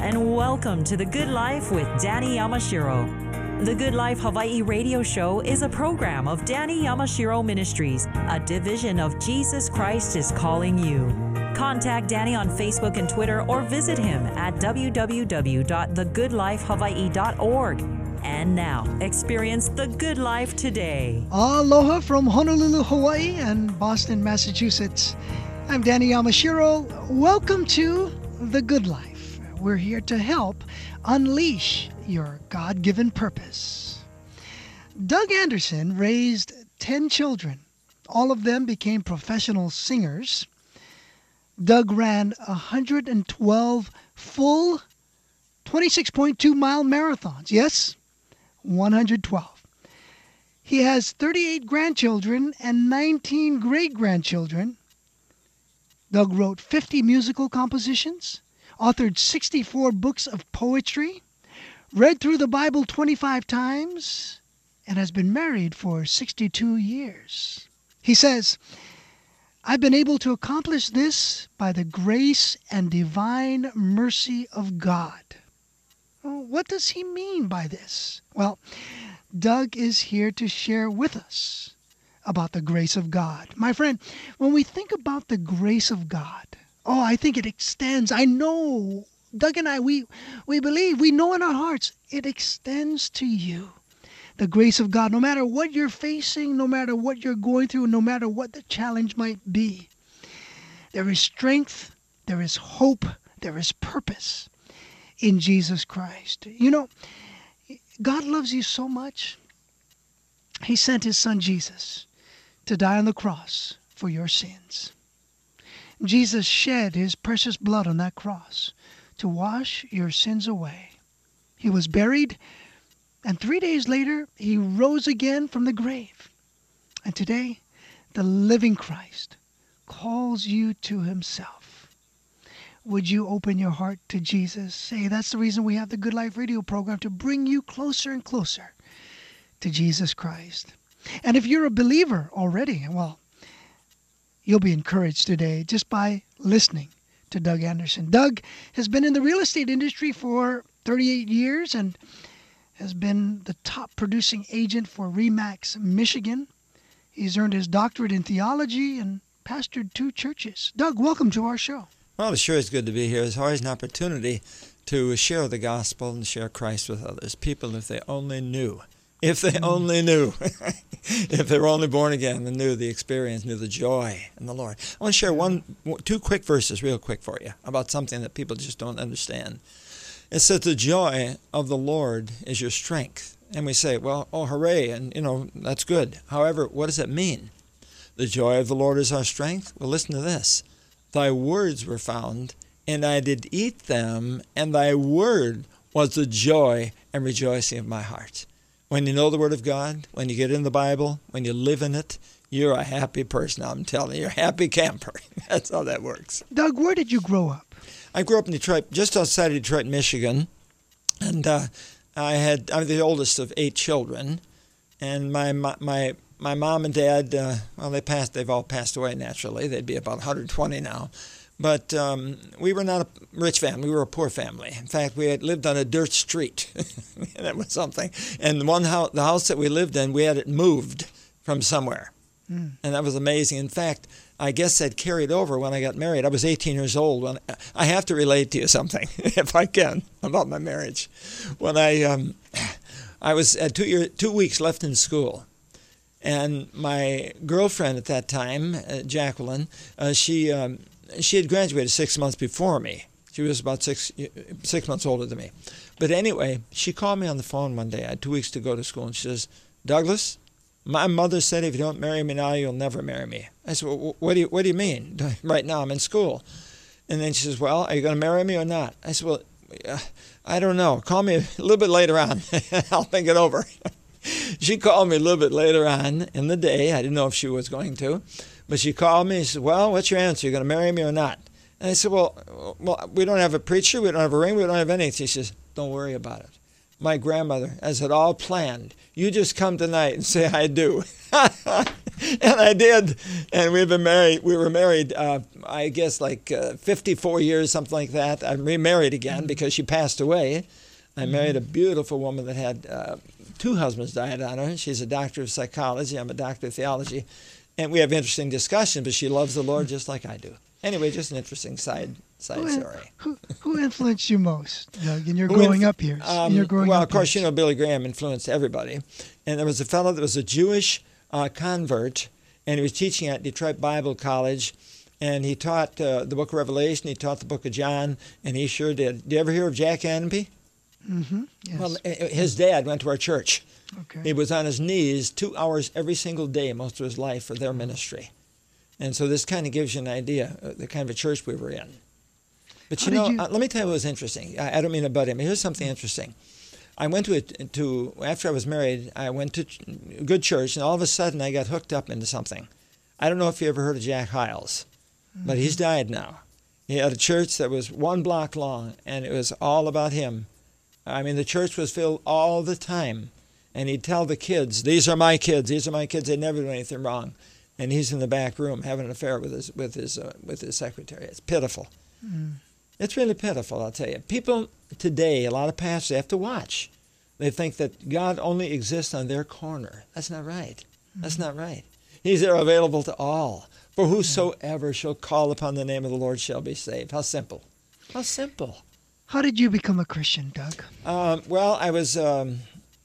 and welcome to The Good Life with Danny Yamashiro. The Good Life Hawaii radio show is a program of Danny Yamashiro Ministries, a division of Jesus Christ is Calling You. Contact Danny on Facebook and Twitter or visit him at www.thegoodlifehawaii.org. And now, experience the good life today. Aloha from Honolulu, Hawaii and Boston, Massachusetts. I'm Danny Yamashiro. Welcome to The Good Life. We're here to help unleash your God-given purpose. Doug Anderson raised 10 children. All of them became professional singers. Doug ran 112 full 26.2-mile marathons. Yes, 112. He has 38 grandchildren and 19 great-grandchildren. Doug wrote 50 musical compositions, authored 64 books of poetry, read through the Bible 25 times, and has been married for 62 years. He says, I've been able to accomplish this by the grace and divine mercy of God. Well, what does he mean by this? Well, Doug is here to share with us about the grace of God. My friend, when we think about the grace of God, I think it extends. I know, Doug and I, we believe, we know in our hearts, it extends to you. The grace of God, no matter what you're facing, no matter what you're going through, no matter what the challenge might be, there is strength, there is hope, there is purpose in Jesus Christ. You know, God loves you so much, He sent His Son Jesus to die on the cross for your sins. Jesus shed His precious blood on that cross to wash your sins away. He was buried, and 3 days later, He rose again from the grave. And today, the living Christ calls you to Himself. Would you open your heart to Jesus? Say, that's the reason we have the Good Life radio program, to bring you closer and closer to Jesus Christ. And if you're a believer already, well, you'll be encouraged today just by listening to Doug Anderson. Doug has been in the real estate industry for 38 years and has been the top producing agent for RE/MAX Michigan. He's earned his doctorate in theology and pastored 2 churches. Doug, welcome to our show. Well, it sure is good to be here. It's always an opportunity to share the gospel and share Christ with others. People, if they only knew. If they only knew. If they were only born again and knew the experience, knew the joy in the Lord. I want to share 2 quick verses real quick for you about something that people just don't understand. It says, the joy of the Lord is your strength. And we say, well, oh, hooray, and, that's good. However, what does it mean? The joy of the Lord is our strength? Well, listen to this. Thy words were found, and I did eat them, and thy word was the joy and rejoicing of my heart. When you know the Word of God, when you get in the Bible, when you live in it, you're a happy person, I'm telling you. You're a happy camper. That's how that works. Doug, where did you grow up? I grew up in Detroit, just outside of Detroit, Michigan. And I'm the oldest of 8 children. And my mom and dad, they've all passed away naturally. They'd be about 120 now. But we were not a rich family. We were a poor family. In fact, we had lived on a dirt street. That was something. And the house that we lived in, we had it moved from somewhere. And that was amazing. In fact, I guess that carried over when I got married. I was 18 years old. I have to relate to you something, if I can, about my marriage. When I was at 2 weeks left in school. And my girlfriend at that time, Jacqueline, she had graduated 6 months before me. She was about six months older than me. But anyway, she called me on the phone one day. I had 2 weeks to go to school, and she says, Douglas, my mother said if you don't marry me now, you'll never marry me. I said, well, what do you mean? Right now I'm in school. And then she says, well, are you going to marry me or not? I said, well, I don't know. Call me a little bit later on. I'll think it over. She called me a little bit later on in the day. I didn't know if she was going to. But she called me and said, well, what's your answer? You going to marry me or not? And I said, well, we don't have a preacher. We don't have a ring. We don't have anything. She says, don't worry about it. My grandmother has it all planned. You just come tonight and say, I do. And I did. And we've been married. We were married, I guess, like 54 years, something like that. I remarried again because she passed away. I married a beautiful woman that had 2 husbands died on her. She's a doctor of psychology. I'm a doctor of theology. And we have interesting discussions, but she loves the Lord just like I do. Anyway, just an interesting side story. Who influenced you most, Doug, in your growing up years? Well, of course, Billy Graham influenced everybody. And there was a fellow that was a Jewish convert, and he was teaching at Detroit Bible College, and he taught the book of Revelation, he taught the book of John, and he sure did. Did you ever hear of Jack Anby? Mm-hmm. Yes. Well, his dad went to our church. Okay. He was on his knees 2 hours every single day, most of his life, for their ministry. And so this kind of gives you an idea of the kind of a church we were in. But let me tell you what was interesting. I don't mean to butt in, but here's something interesting. I went after I was married, I went to a good church, and all of a sudden I got hooked up into something. I don't know if you ever heard of Jack Hyles, but he's died now. He had a church that was 1 block long, and it was all about him. I mean, the church was filled all the time, and he'd tell the kids, "These are my kids. These are my kids. They never do anything wrong." And he's in the back room having an affair with his secretary. It's pitiful. It's really pitiful, I'll tell you. People today, a lot of pastors, have to watch. They think that God only exists on their corner. That's not right. That's not right. He's there available to all. For whosoever shall call upon the name of the Lord shall be saved. How simple. How simple. How did you become a Christian, Doug? Well, I was in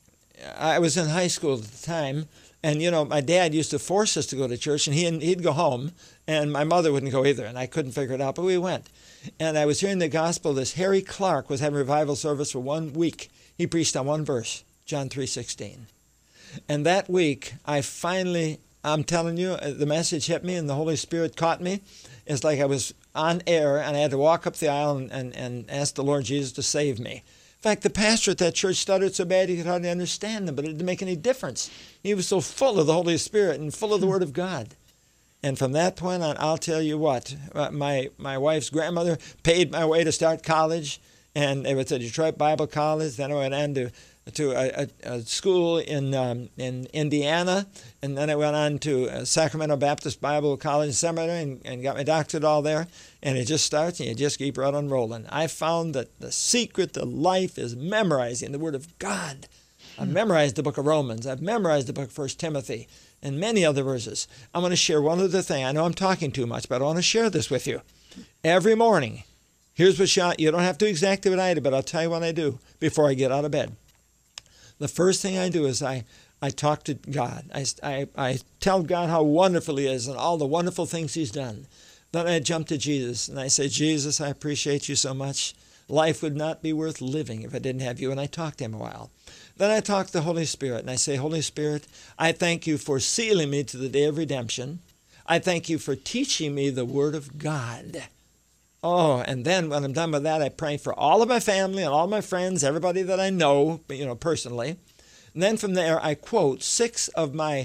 high school at the time, and my dad used to force us to go to church, and he'd go home, and my mother wouldn't go either, and I couldn't figure it out, but we went. And I was hearing the gospel. This Harry Clark was having a revival service for 1 week. He preached on one verse, John 3:16. And that week, I'm telling you, the message hit me, and the Holy Spirit caught me. It's like I was on air, and I had to walk up the aisle and ask the Lord Jesus to save me. In fact, the pastor at that church stuttered so bad he could hardly understand them, but it didn't make any difference. He was so full of the Holy Spirit and full of the Word of God. And from that point on, I'll tell you what, my wife's grandmother paid my way to start college, and it was at Detroit Bible College. Then I went on to a school in Indiana, and then I went on to Sacramento Baptist Bible College and Seminary and got my doctorate all there. And it just starts, and you just keep right on rolling. I found that the secret to life is memorizing the Word of God. I've memorized the book of Romans. I've memorized the book of 1 Timothy and many other verses. I'm going to share one other thing. I know I'm talking too much, but I want to share this with you. Every morning, here's what you don't have to do exactly what I do, but I'll tell you what I do before I get out of bed. The first thing I do is I talk to God. I tell God how wonderful He is and all the wonderful things He's done. Then I jump to Jesus and I say, "Jesus, I appreciate you so much. Life would not be worth living if I didn't have you." And I talk to Him a while. Then I talk to the Holy Spirit and I say, "Holy Spirit, I thank you for sealing me to the day of redemption. I thank you for teaching me the Word of God." Oh, and then when I'm done with that, I pray for all of my family and all my friends, everybody that I know, personally. And then from there, I quote six of my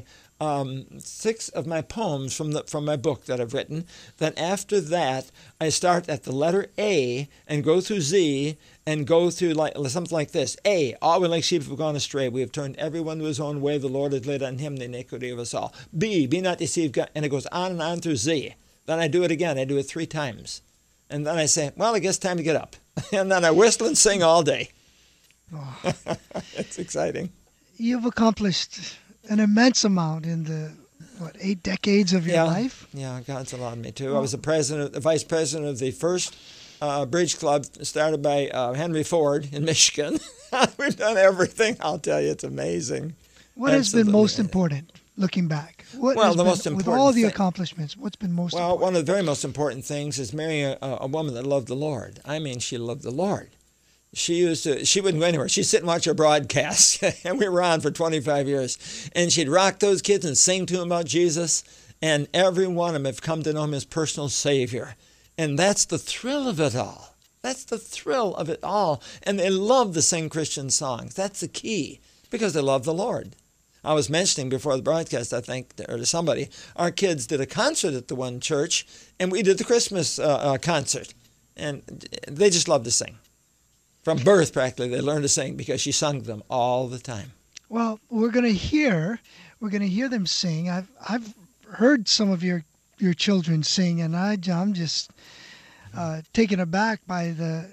poems from my book that I've written. Then after that, I start at the letter A and go through Z and go through something like this. A, all we like sheep have gone astray. We have turned everyone to his own way. The Lord has laid on him the iniquity of us all. B, be not deceived. And it goes on and on through Z. Then I do it again. I do it 3 times. And then I say, well, I guess time to get up. And then I whistle and sing all day. Oh. It's exciting. You've accomplished an immense amount in the, 8 decades of your life? Yeah, God's allowed me to. I was the vice president of the first bridge club started by Henry Ford in Michigan. We've done everything. I'll tell you, it's amazing. What has been most important, looking back? With all the accomplishments, what's been most important? Well, one of the very most important things is marrying a woman that loved the Lord. I mean, she loved the Lord. She wouldn't go anywhere. She'd sit and watch our broadcasts, and we were on for 25 years. And she'd rock those kids and sing to them about Jesus, and every one of them have come to know Him as personal Savior. And that's the thrill of it all. That's the thrill of it all. And they love to sing Christian songs. That's the key, because they love the Lord. I was mentioning before the broadcast, I think, or to somebody, our kids did a concert at the one church, and we did the Christmas concert. And they just love to sing. From birth, practically, they learned to sing because she sung them all the time. Well, we're going to we're going to hear them sing. I've heard some of your children sing, and I'm just taken aback by the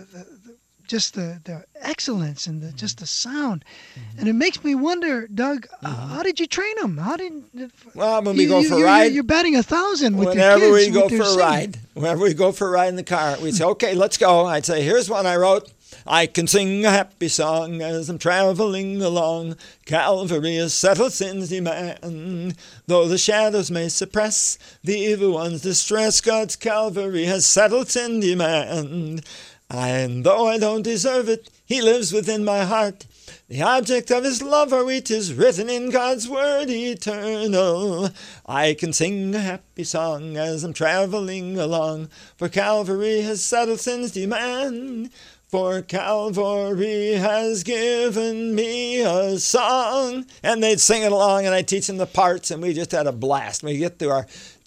excellence and just the sound. And it makes me wonder, Doug, how did you train them? Well, when we go for a ride, you're batting 1,000 with your kids. Whenever we go for a ride in the car, we'd say, okay, let's go. I'd say, here's one I wrote. I can sing a happy song as I'm traveling along. Calvary has settled sin's demand. Though the shadows may suppress the evil one's distress, God's Calvary has settled sin demand. And though I don't deserve it, he lives within my heart. The object of his love are we, 'tis written in God's word eternal. I can sing a happy song as I'm traveling along, for Calvary has settled sin's demand. For Calvary has given me a song. And they'd sing it along, and I'd teach them the parts, and we just had a blast. We get to our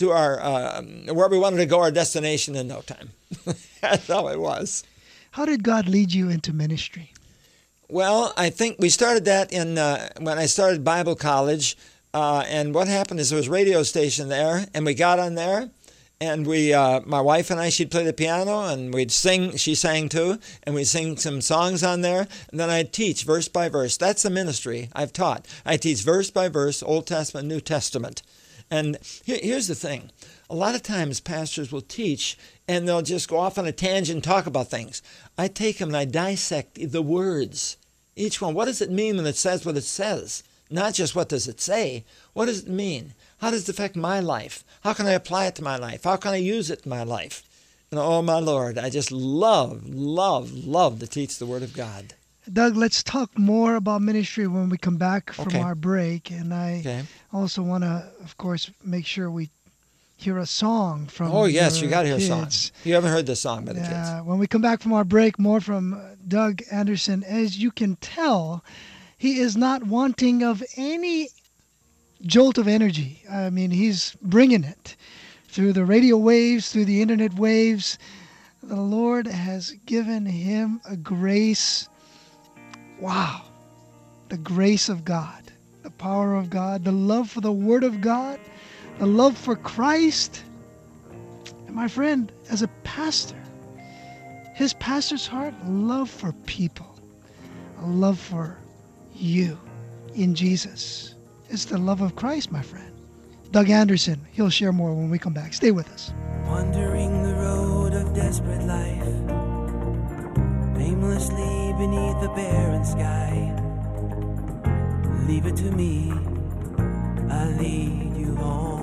where we wanted to go, our destination, in no time. That's how it was. How did God lead you into ministry? Well, I think we started that when I started Bible college. And what happened is there was a radio station there, and we got on there. And my wife and I, she'd play the piano, and we'd sing. She sang too, and we'd sing some songs on there. And then I'd teach verse by verse. That's the ministry I've taught. I teach verse by verse, Old Testament, New Testament. And here's the thing. A lot of times pastors will teach, and they'll just go off on a tangent and talk about things. I take them and I dissect the words. Each one, what does it mean when it says what it says? Not just what does it say. What does it mean? How does it affect my life? How can I apply it to my life? How can I use it in my life? And oh, my Lord, I just love to teach the Word of God. Doug, let's talk more about ministry when we come back from our break. And I also want to, of course, make sure we hear a song from Oh, yes, you got to hear kids. a song. You haven't heard the song by the kids. When we come back from our break, more from Doug Anderson. As you can tell, he is not wanting of any jolt of energy. I mean, he's bringing it through the radio waves, through the internet waves. The Lord has given him a grace. Wow. The grace of God, the power of God, the love for the Word of God, the love for Christ. And my friend, as a pastor, his pastor's heart, love for people, a love for you in Jesus. It's the love of Christ, my friend. Doug Anderson, he'll share more when we come back. Stay with us. Wandering the road of desperate life, aimlessly beneath a barren sky. Leave it to me, I'll lead you home.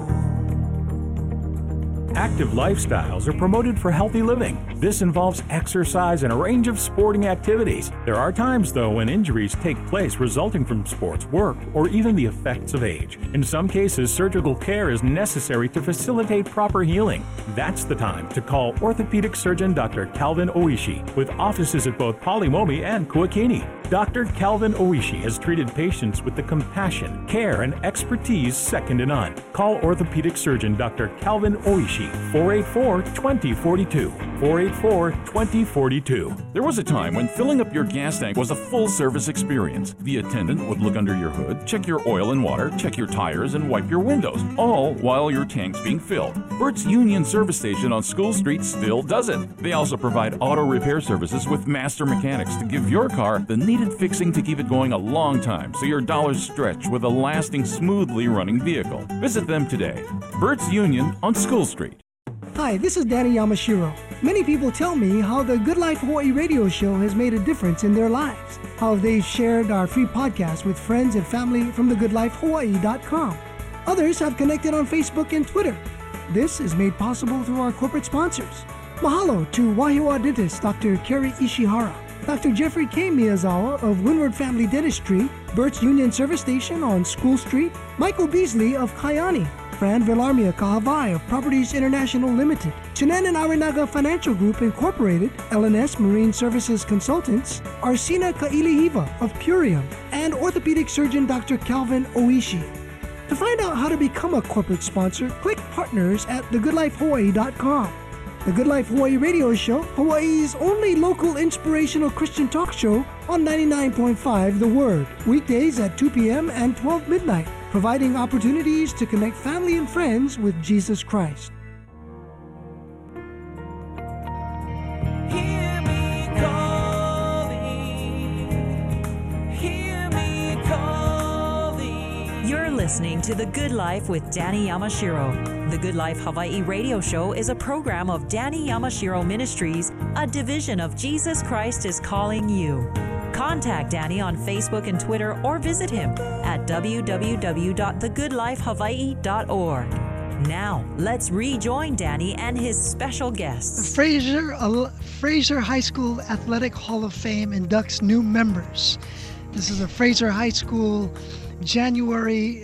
Active lifestyles are promoted for healthy living. This involves exercise and a range of sporting activities. There are times, though, when injuries take place resulting from sports, work, or even the effects of age. In some cases, surgical care is necessary to facilitate proper healing. That's the time to call orthopedic surgeon Dr. Calvin Oishi, with offices at both Polimomi and Kuakini. Dr. Calvin Oishi has treated patients with the compassion, care, and expertise second to none. Call orthopedic surgeon Dr. Calvin Oishi, 484-2042, 484-2042. There was a time when filling up your gas tank was a full-service experience. The attendant would look under your hood, check your oil and water, check your tires, and wipe your windows, all while your tank's being filled. Bert's Union Service Station on School Street still does it. They also provide auto repair services with master mechanics to give your car the needed fixing to keep it going a long time so your dollars stretch with a lasting, smoothly running vehicle. Visit them today. Bert's Union on School Street. Hi, this is Danny Yamashiro. Many people tell me how the Good Life Hawaii radio show has made a difference in their lives, how they've shared our free podcast with friends and family from thegoodlifehawaii.com. Others have connected on Facebook and Twitter. This is made possible through our corporate sponsors. Mahalo to Wahiawa dentist Dr. Kerry Ishihara, Dr. Jeffrey K. Miyazawa of Windward Family Dentistry, Bert's Union Service Station on School Street, Michael Beasley of Kaiani, Fran Villarmia Kahavai of Properties International Limited, Chinan and Arinaga Financial Group Incorporated, LNS Marine Services Consultants, Arsina Kailihiva of Purium, and orthopedic surgeon Dr. Calvin Oishi. To find out how to become a corporate sponsor, click Partners at thegoodlifehawaii.com. The Good Life Hawaii radio show, Hawaii's only local inspirational Christian talk show on 99.5 The Word, weekdays at 2 p.m. and 12 midnight. providing opportunities to connect family and friends with Jesus Christ. Hear me calling. Hear me calling. You're listening to The Good Life with Danny Yamashiro. The Good Life Hawaii radio show is a program of Danny Yamashiro Ministries, a division of Jesus Christ is Calling You. Contact Danny on Facebook and Twitter or visit him at www.thegoodlifehawaii.org. Now, let's rejoin Danny and his special guests. Fraser High School Athletic Hall of Fame inducts new members. This is a Fraser High School January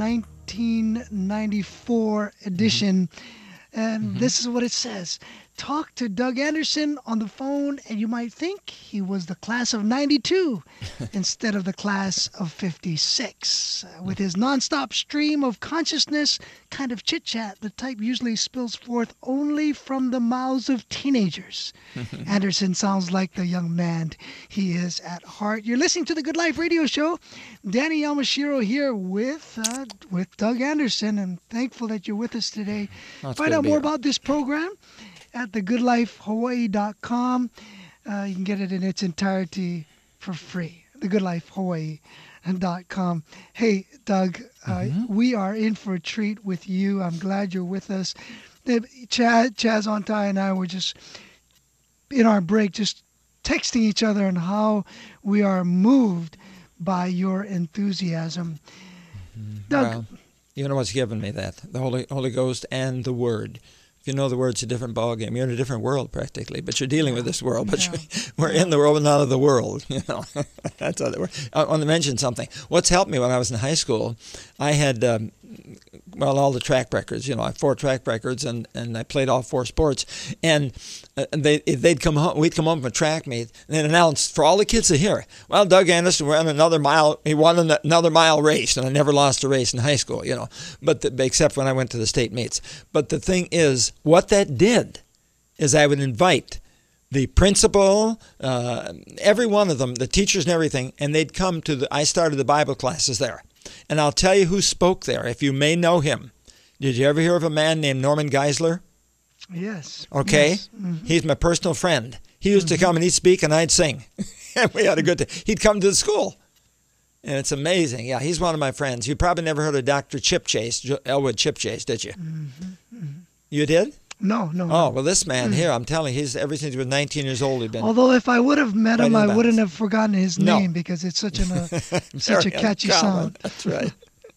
1994 edition. And this is what it says. Talk to Doug Anderson on the phone, and you might think he was the class of 92 instead of the class of 56. With his nonstop stream of consciousness, kind of chit-chat, the type usually spills forth only from the mouths of teenagers. Anderson sounds like the young man he is at heart. You're listening to the Good Life Radio Show. Danny Yamashiro here with Doug Anderson, and thankful that you're with us today. Find out more about this program at thegoodlifehawaii.com. You can get it in its entirety for free. Thegoodlifehawaii.com. Hey, Doug, we are in for a treat with you. I'm glad you're with us. Chaz Ontai and I were just in our break, just texting each other on how we are moved by your enthusiasm. Doug, well, you know what's given me that? The Holy Ghost and the Word. If you know the Word, it's a different ballgame. You're in a different world practically, but you're dealing with this world. But we're in the world, but not of the world. You know, that's how that works. I want to mention something. What's helped me when I was in high school, I had all the track records. You know, I had 4 track records, and I played all 4 sports. And they'd come home. We'd come home from a track meet, and they'd announce for all the kids to hear. Well, Doug Anderson ran another mile. He won another mile race, and I never lost a race in high school. You know, but except when I went to the state meets. But the thing is, what that did is I would invite the principal, every one of them, the teachers and everything, and they'd come to I started the Bible classes there. And I'll tell you who spoke there, if you may know him. Did you ever hear of a man named Norman Geisler? Yes. Okay. Yes. Mm-hmm. He's my personal friend. He used to come and he'd speak and I'd sing. And we had a good time. He'd come to the school. And it's amazing. Yeah, he's one of my friends. You probably never heard of Dr. Chip Chase, Elwood Chip Chase, did you? Mm-hmm. Mm-hmm. You did? No. Oh, well, this man here, I'm telling you, ever since he was 19 years old, he'd been... Although if I would have met him, I wouldn't have forgotten his name because it's such a catchy sound. That's right.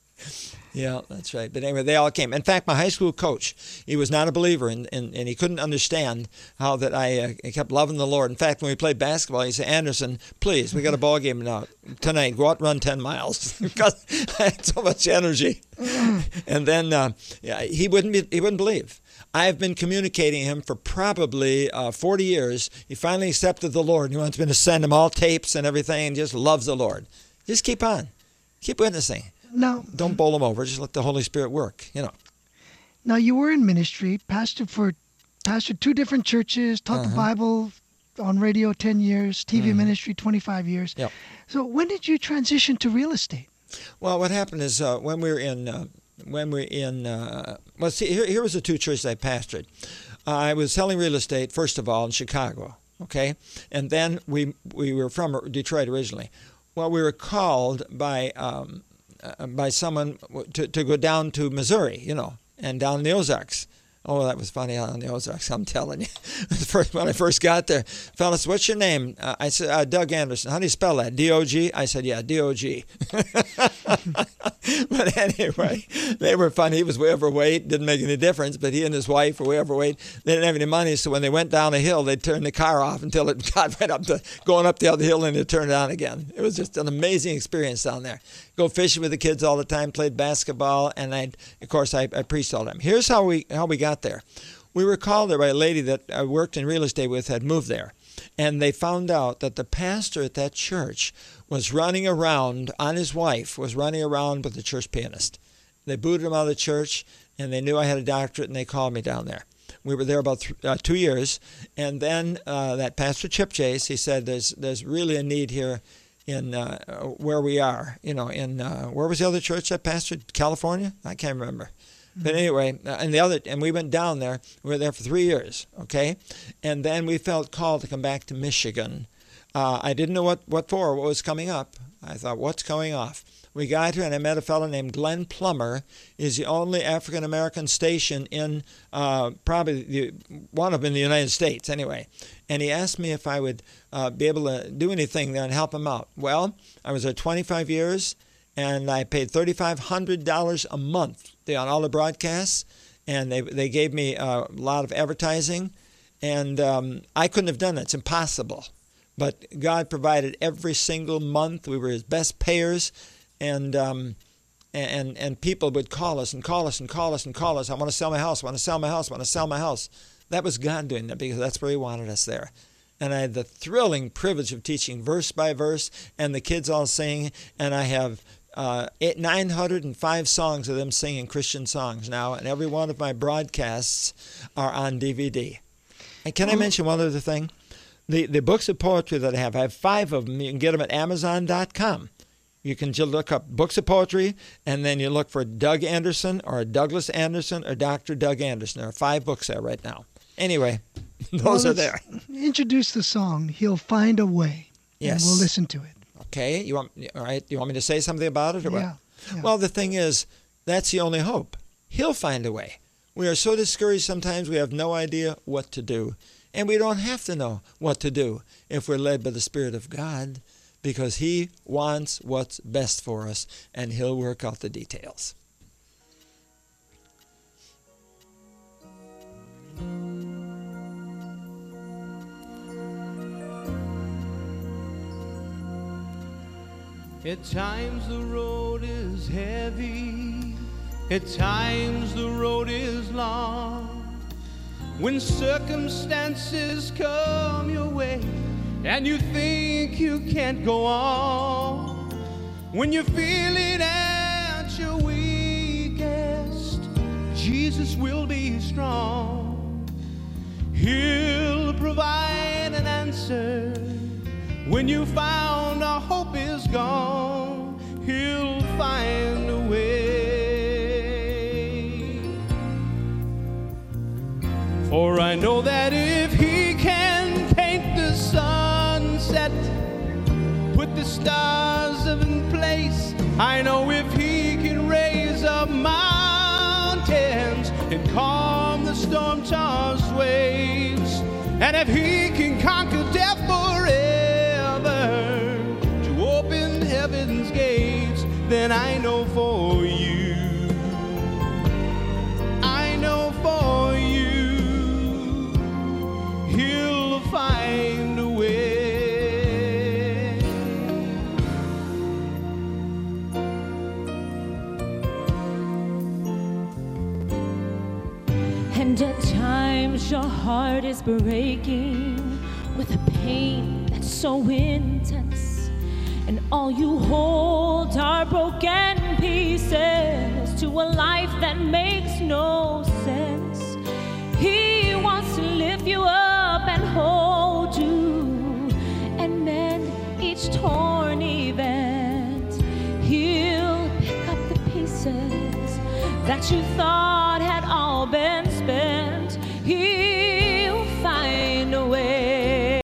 Yeah, that's right. But anyway, they all came. In fact, my high school coach, he was not a believer, and he couldn't understand how that I kept loving the Lord. In fact, when we played basketball, he said, Anderson, please, we got a ball game now tonight. Go out and run 10 miles because I had so much energy. And then he wouldn't believe. I've been communicating him for probably 40 years. He finally accepted the Lord. He wants me to send him all tapes and everything and just loves the Lord. Just keep on. Keep witnessing. Now, don't bowl him over. Just let the Holy Spirit work, you know. Now, you were in ministry, pastored 2 different churches, taught the Bible on radio 10 years, TV ministry 25 years. Yep. So when did you transition to real estate? Well, what happened is when we were in here was the 2 churches I pastored. I was selling real estate, first of all, in Chicago, okay? And then we were from Detroit originally. Well, we were called by someone to go down to Missouri, you know, and down in the Ozarks. Oh, that was funny out on the Ozarks, I'm telling you. When I first got there, fellas, what's your name? I said, Doug Anderson. How do you spell that? D-O-G? I said, yeah, D-O-G. But anyway, they were funny. He was way overweight. Didn't make any difference, but he and his wife were way overweight. They didn't have any money, so when they went down a hill, they'd turn the car off until it got right up to going up the other hill, and they'd turn it on again. It was just an amazing experience down there. Go fishing with the kids all the time, played basketball, and I preached all the time. Here's how we got there. We were called there by a lady that I worked in real estate with, had moved there. And they found out that the pastor at that church was running around with the church pianist. They booted him out of the church, and they knew I had a doctorate, and they called me down there. We were there about 2 years, and then that Pastor Chip Chase, he said, there's really a need here. where we are. Where was the other church that pastored? California? I can't remember. But anyway, and we went down there. We were there for 3 years, okay? And then we felt called to come back to Michigan. I didn't know what was coming up. I thought, what's going off? We got here, and I met a fellow named Glenn Plummer. He's the only African-American station in probably one of them in the United States, anyway. And he asked me if I would be able to do anything there and help him out. Well, I was there 25 years, and I paid $3,500 a month on all the broadcasts, and they gave me a lot of advertising, and I couldn't have done that. It's impossible. But God provided every single month. We were his best payers, and people would call us and call us and call us and call us. I want to sell my house. I want to sell my house. I want to sell my house. That was God doing that because that's where he wanted us there. And I had the thrilling privilege of teaching verse by verse, and the kids all sing, and I have 905 songs of them singing Christian songs now, and every one of my broadcasts are on DVD. And can I mention one other thing? The books of poetry that I have 5 of them. You can get them at Amazon.com. You can just look up books of poetry, and then you look for Doug Anderson or Douglas Anderson or Dr. Doug Anderson. There are 5 books there right now. Anyway, those are there. Introduce the song, He'll Find a Way. Yes. And we'll listen to it. Okay. All right. You want me to say something about it? Or Yeah. what? Well, the thing is, that's the only hope. He'll find a way. We are so discouraged sometimes we have no idea what to do. And we don't have to know what to do if we're led by the Spirit of God, because he wants what's best for us, and he'll work out the details. At times the road is heavy, at times the road is long. When circumstances come your way and you think you can't go on, when you're feeling at your weakest, Jesus will be strong. He'll provide an answer. When you found our hope is gone, he'll find a way. For I know that if he can paint the sunset, put the stars in place, I know if he can raise up mountains and calm the storm-tossed waves, and if he can conquer death forever to open heaven's gates, then I know for you, I know for you, he'll find a way. And at times your heart is breaking with a pain that's so intense, and all you hold are broken pieces to a life that makes no sense. He wants to lift you up and hold you and mend each torn event. He'll pick up the pieces that you thought had all been spent. He'll find a way.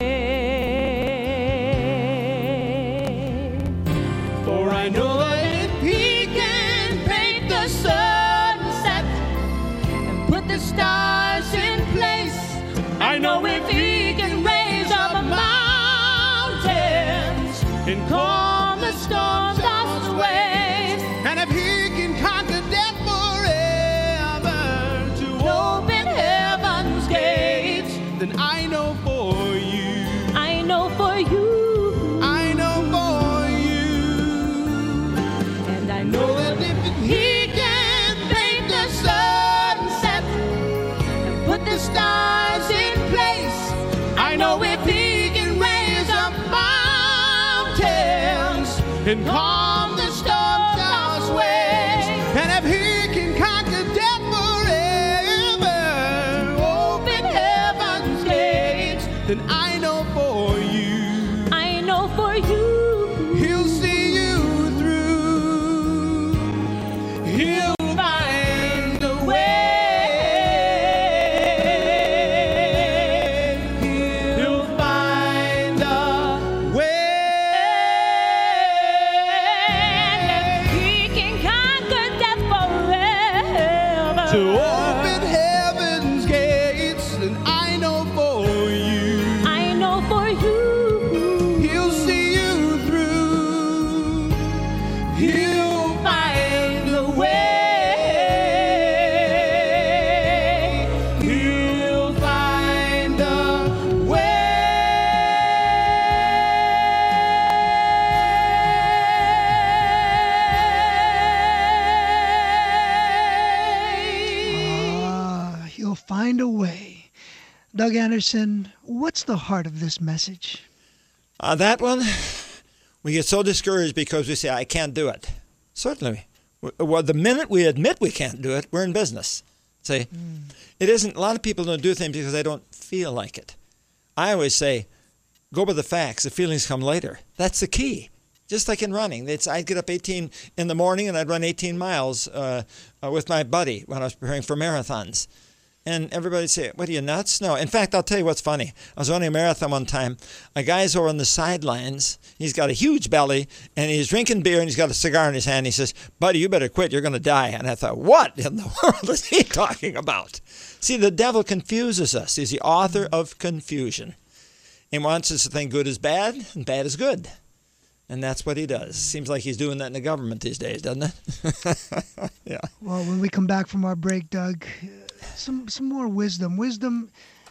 For I know that if he can paint the sunset and put the stars in place, I know if he can raise up mountains and calm the storm-tossed waves, and if he can conquer death forever to open heaven's gates, then I know for you, I know for you, I know for you, and I know know that if he can paint the sunset and put the stars in place, I know if he can raise up mountains and calm the storm-tossed waves, and if he can conquer death forever, open heaven's gates, then I know for you, I know for you, to open heaven's gates, and I know for you, I know for you, He'll see you through. He'll find a way. He'll find a He'll find a way. Doug Anderson, what's the heart of this message? That one, we get so discouraged because we say, I can't do it. Certainly. Well, the minute we admit we can't do it, we're in business. See, it isn't, a lot of people don't do things because they don't feel like it. I always say, go by the facts. The feelings come later. That's the key. Just like in running. I'd get up 18 in the morning and I'd run 18 miles with my buddy when I was preparing for marathons. And everybody would say, what are you, nuts? No. In fact, I'll tell you what's funny. I was running a marathon one time. A guy's over on the sidelines. He's got a huge belly, and he's drinking beer, and he's got a cigar in his hand. He says, buddy, you better quit. You're going to die. And I thought, what in the world is he talking about? See, the devil confuses us. He's the author of confusion. He wants us to think good is bad, and bad is good. And that's what he does. Seems like he's doing that in the government these days, doesn't it? Yeah. Well, when we come back from our break, Doug, some more wisdom. Wisdom,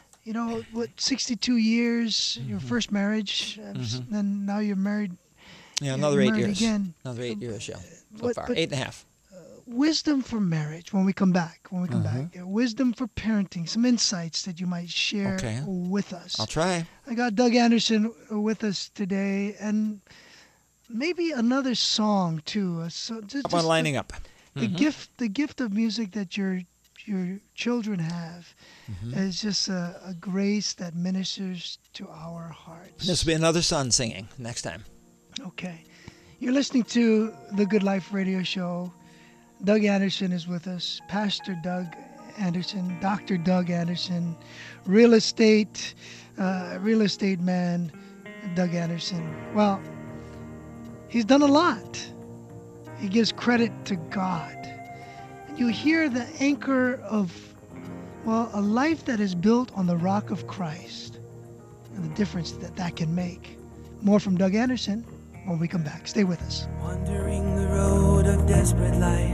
62 years, your first marriage, and now you're married. Yeah, another 8 years. Again. Another 8 years, yeah. So far, 8.5. Wisdom for marriage when we come back. Wisdom for parenting. Some insights that you might share with us. I'll try. I got Doug Anderson with us today, and maybe another song too. How about lining up? The gift of music that your children have is just a grace that ministers to our hearts. This will be another son singing next time. Okay. You're listening to the Good Life Radio Show. Doug Anderson is with us. Pastor Doug Anderson, Dr. Doug Anderson, real estate man, Doug Anderson. Well, he's done a lot. He gives credit to God. And you hear the anchor of, a life that is built on the rock of Christ and the difference that can make. More from Doug Anderson when we come back. Stay with us. Wandering the road of desperate life,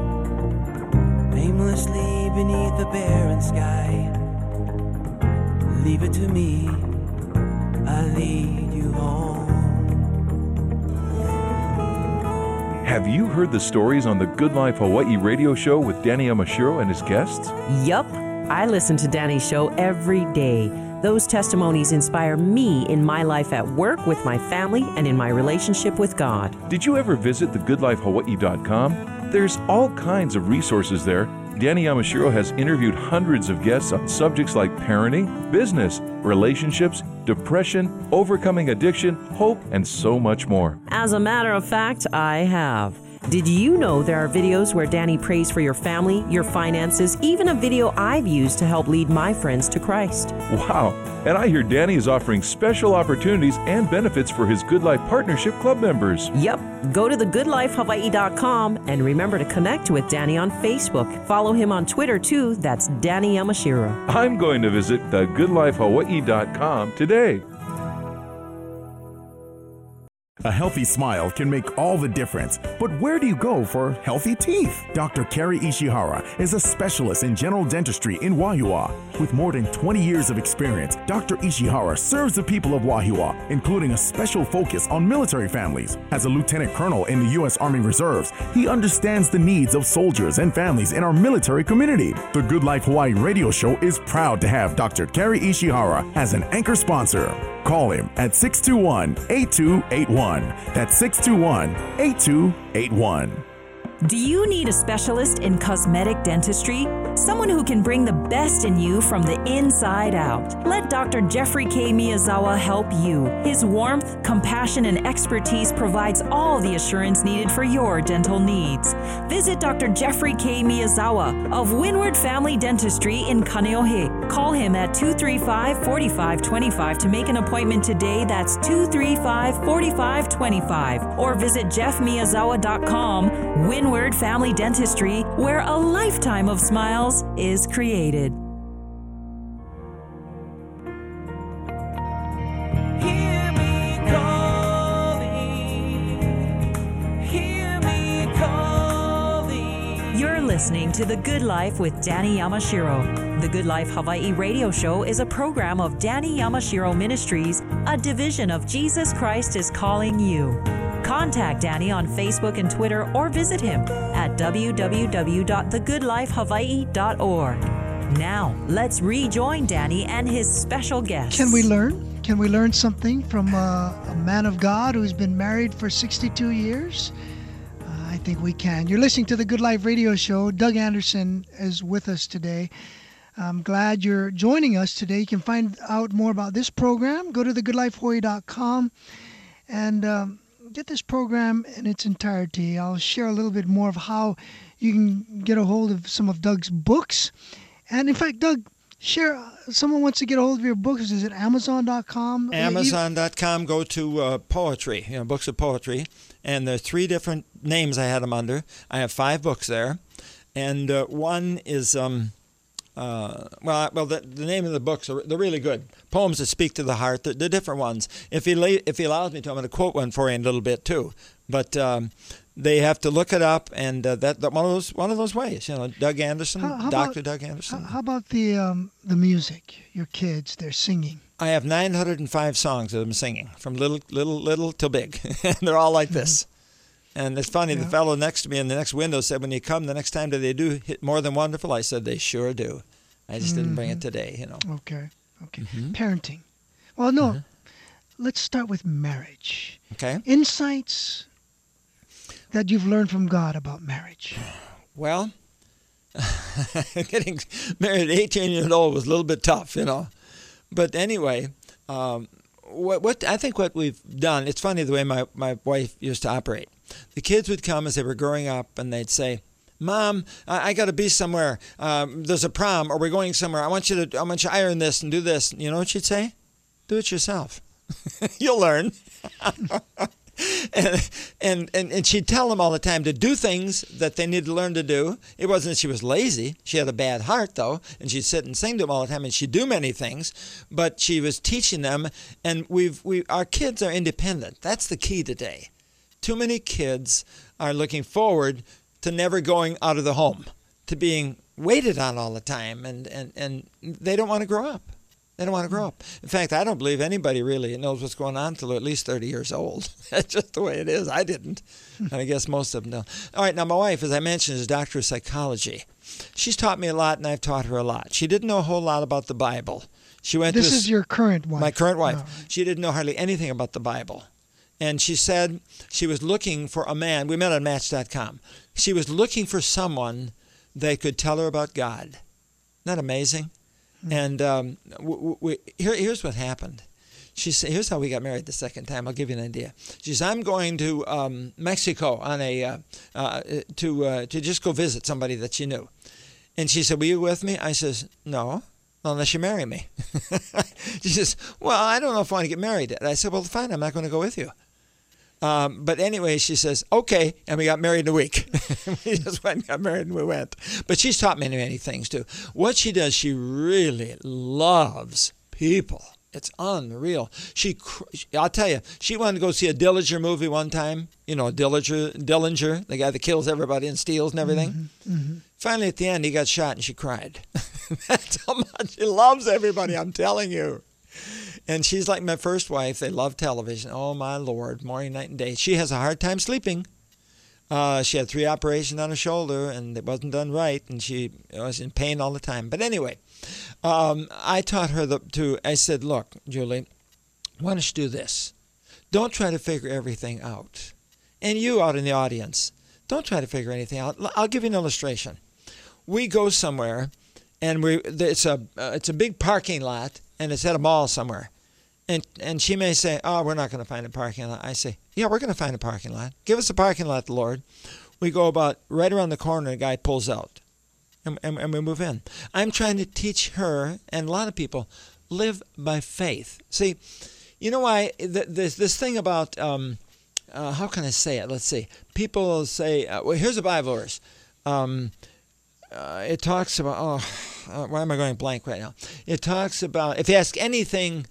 aimlessly beneath the barren sky. Leave it to me, I'll lead you home. Have you heard the stories on the Good Life Hawaii radio show with Danny Yamashiro and his guests? Yup. I listen to Danny's show every day. Those testimonies inspire me in my life at work, with my family, and in my relationship with God. Did you ever visit thegoodlifehawaii.com? There's all kinds of resources there. Danny Yamashiro has interviewed hundreds of guests on subjects like parenting, business, relationships, depression, overcoming addiction, hope, and so much more. As a matter of fact, I have. Did you know there are videos where Danny prays for your family, your finances, even a video I've used to help lead my friends to Christ? Wow. And I hear Danny is offering special opportunities and benefits for his Good Life Partnership Club members. Yep. Go to thegoodlifehawaii.com and remember to connect with Danny on Facebook. Follow him on Twitter too. That's Danny Yamashiro. I'm going to visit thegoodlifehawaii.com today. A healthy smile can make all the difference, but where do you go for healthy teeth? Dr. Kerry Ishihara is a specialist in general dentistry in Wahiawa. With more than 20 years of experience, Dr. Ishihara serves the people of Wahiawa, including a special focus on military families. As a lieutenant colonel in the U.S. Army Reserves, he understands the needs of soldiers and families in our military community. The Good Life Hawaii radio show is proud to have Dr. Kerry Ishihara as an anchor sponsor. Call him at 621-8281. That's 621-8281. Do you need a specialist in cosmetic dentistry? Someone who can bring the best in you from the inside out. Let Dr. Jeffrey K. Miyazawa help you. His warmth, compassion, and expertise provides all the assurance needed for your dental needs. Visit Dr. Jeffrey K. Miyazawa of Windward Family Dentistry in Kaneohe. Call him at 235-4525 to make an appointment today. That's 235-4525. Or visit jeffmiyazawa.com. Windward Family Dentistry, where a lifetime of smiles is created. Hear me calling. Hear me calling. You're listening to The Good Life with Danny Yamashiro. The Good Life Hawaii radio show is a program of Danny Yamashiro Ministries, a division of Jesus Christ is Calling You. Contact Danny on Facebook and Twitter or visit him at www.thegoodlifehawaii.org. Now, let's rejoin Danny and his special guest. Can we learn? Can we learn something from a man of God who's been married for 62 years? I think we can. You're listening to the Good Life radio show. Doug Anderson is with us today. I'm glad you're joining us today. You can find out more about this program. Go to thegoodlifehawaii.com and get this program in its entirety. I'll share a little bit more of how you can get a hold of some of Doug's books. And in fact, Doug, share, someone wants to get a hold of your books. Is it Amazon.com? Amazon.com, go to poetry, books of poetry. And there are 3 different names I had them under. I have 5 books there. And one is, the name of the books, they're really good. Poems that speak to the heart. They're different ones. If he allows me to, I'm going to quote one for you in a little bit too. But they have to look it up, and that one of those ways. Doug Anderson, Dr. Doug Anderson. How about the music? Your kids, they're singing. I have 905 songs of them singing, from little till big. And they're all like this. And it's funny, the fellow next to me in the next window said, when you come the next time, do they do hit More Than Wonderful? I said, they sure do. I just didn't bring it today, Okay. Parenting. Well, no. Let's start with marriage. Okay. Insights that you've learned from God about marriage. Well, getting married at 18 years old was a little bit tough, But anyway, what I think what we've done, it's funny the way my wife used to operate. The kids would come as they were growing up, and they'd say, Mom, I got to be somewhere. There's a prom, or we're going somewhere. I want you to iron this and do this. You know what she'd say? Do it yourself. You'll learn. And she'd tell them all the time to do things that they need to learn to do. It wasn't that she was lazy. She had a bad heart, though, and she'd sit and sing to them all the time, and she'd do many things. But she was teaching them, and our kids are independent. That's the key today. Too many kids are looking forward to never going out of the home, to being waited on all the time, and they don't want to grow up. They don't want to grow up. In fact, I don't believe anybody really knows what's going on until they're at least 30 years old. That's just the way it is. I didn't. And I guess most of them don't. All right, now my wife, as I mentioned, is a doctor of psychology. She's taught me a lot, and I've taught her a lot. She didn't know a whole lot about the Bible. This is your current wife? My current wife. Oh. She didn't know hardly anything about the Bible. And she said she was looking for a man. We met on Match.com. She was looking for someone that could tell her about God. Isn't that amazing? And here's what happened. She said, here's how we got married the second time. I'll give you an idea. She says, I'm going to Mexico on to just go visit somebody that she knew. And she said, will you with me? I says, no, unless you marry me. She says, well, I don't know if I want to get married yet. I said, well, fine, I'm not going to go with you. But anyway, she says, okay, and we got married in a week. We just went and got married and we went. But she's taught me many things, too. What she does, she really loves people. It's unreal. I'll tell you, she wanted to go see a Dillinger movie one time. Dillinger, the guy that kills everybody and steals and everything. Mm-hmm. Finally, at the end, he got shot and she cried. That's how much she loves everybody, I'm telling you. And she's like my first wife. They love television. Oh, my Lord, morning, night, and day. She has a hard time sleeping. She had 3 operations on her shoulder, and it wasn't done right, and she was in pain all the time. But anyway, I taught her I said, look, Julie, why don't you do this? Don't try to figure everything out. And you out in the audience, don't try to figure anything out. I'll give you an illustration. We go somewhere, and it's a big parking lot, and it's at a mall somewhere. And she may say, oh, we're not going to find a parking lot. I say, yeah, we're going to find a parking lot. Give us a parking lot, Lord. We go about right around the corner, and a guy pulls out. and we move in. I'm trying to teach her and a lot of people live by faith. See, you know why this thing about how can I say it? Let's see. People say, well, here's a Bible verse. It talks about, why am I going blank right now? It talks about, if you ask anything,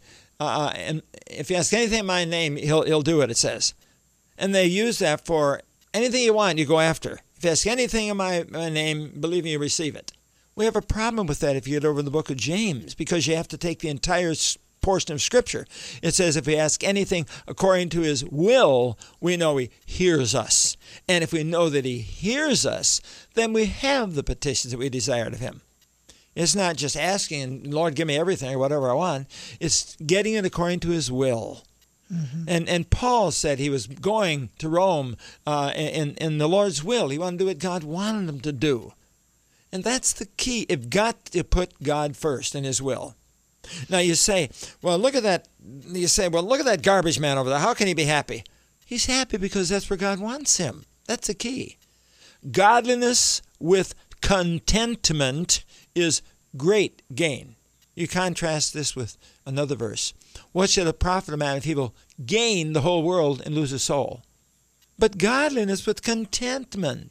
in my name, he'll do it, it says. And they use that for anything you want, you go after. If you ask anything in my name, believe me, you receive it. We have a problem with that if you get over the book of James, because you have to take the entire portion of Scripture. It says if we ask anything according to his will, we know he hears us. And if we know that he hears us, then we have the petitions that we desired of him. It's not just asking, Lord, give me everything or whatever I want. It's getting it according to his will. Mm-hmm. And Paul said he was going to Rome in the Lord's will. He wanted to do what God wanted him to do. And that's the key. You've got to put God first in his will. Now you say, well, look at that. You say, well, look at that garbage man over there. How can he be happy? He's happy because that's where God wants him. That's the key. Godliness with contentment is great gain. You contrast this with another verse. What shall it profit a man if he will gain the whole world and lose his soul? But godliness with contentment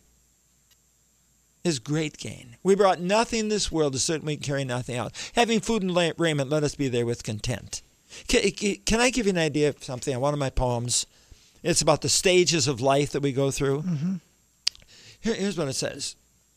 is great gain. We brought nothing in this world to certainly carry nothing out. Having food and raiment, let us be there with content. Can I give you an idea of something? One of my poems, it's about the stages of life that we go through. Mm-hmm. Here's what it says.